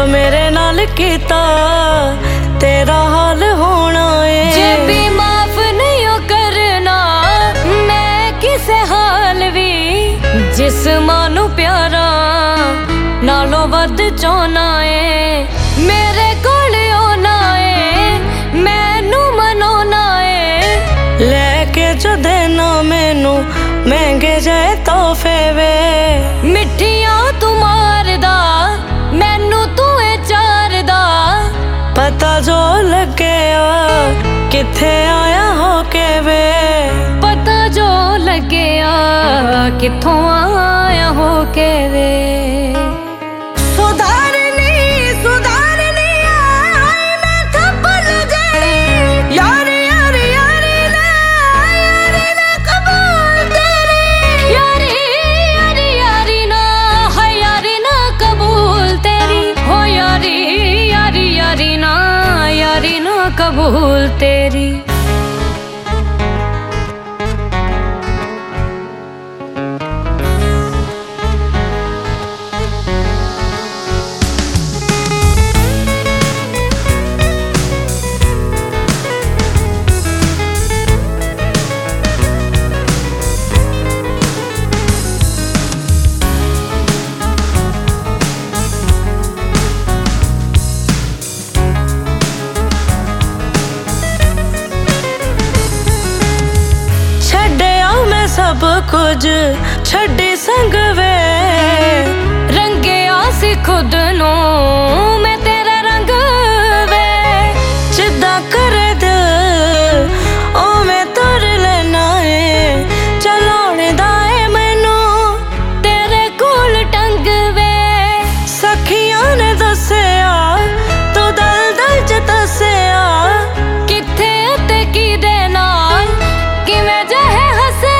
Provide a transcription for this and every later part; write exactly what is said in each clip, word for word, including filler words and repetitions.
मेरे नाल कीता तेरा हाल होना है। जे भी माफ नहीं हो करना मैं किसे हाल भी, जिस मानू प्यारा नालों वध चाहना है। मेरे कोल आना है मैनू मनाना है, लेके जो देना मैनू महंगे जाए तोहफे वे। मिठिया तू मारदा मैनू तू ए चारदा, पता जो लगे आ किथे आया हो के वे। पता जो लगे आ किथों आया हो के वे। कबूल तेरी सब कुछ छड्डी संग वे। रंगे आसी खुद नू मैं तेरा रंग वे। जिद्दा करे दिल ओ मैं तुर लेना है, चलाने दा है मैनू तेरे कोल टंग वे। सखियां ने दस्या तू दल दल च दस्या, किथे ते की दे नाल किवें जहे हसे।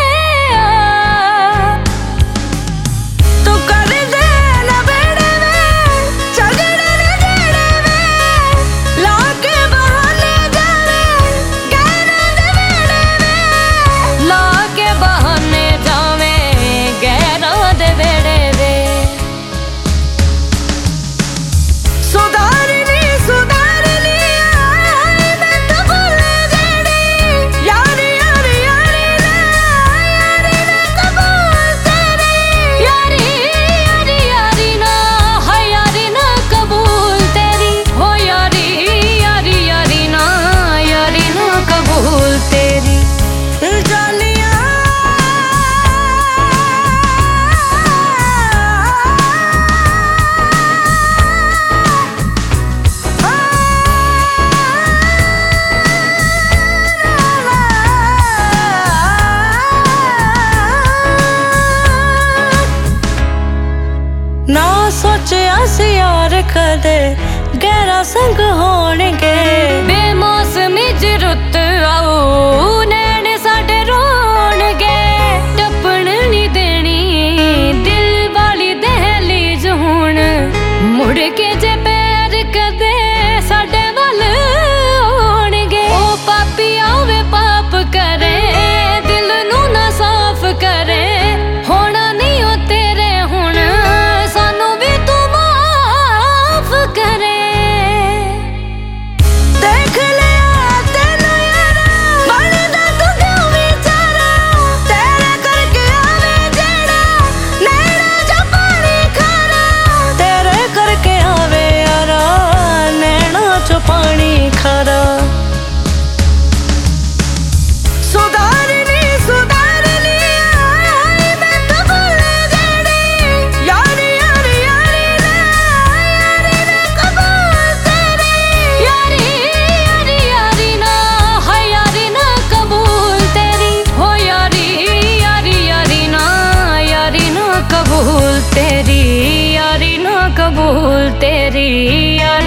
ना सोचिया सी यार कदे गहरा संग होणगे। बेमौसमी च रुत आऊ नैन साडे रोणगे। टप्पण नहीं देनी दिल वाली दहलीज हुण, मुड़ के जे पैर कदे साडे वल होणगे। ओ पापी आवे पाप करे दिल नू ना साफ करे, होना नहीं ओ तेरे हुण सानू भी तू माफ करे। देख लिया तेनू यारा बनदा तू क्यों बेचारा, तेरे करके आवे जेड़ा नैना जो पानी खारा। तेरे करके आवे यारा नैना जो पानी खारा। कबूल तेरी यारी ना कबूल तेरी यारी।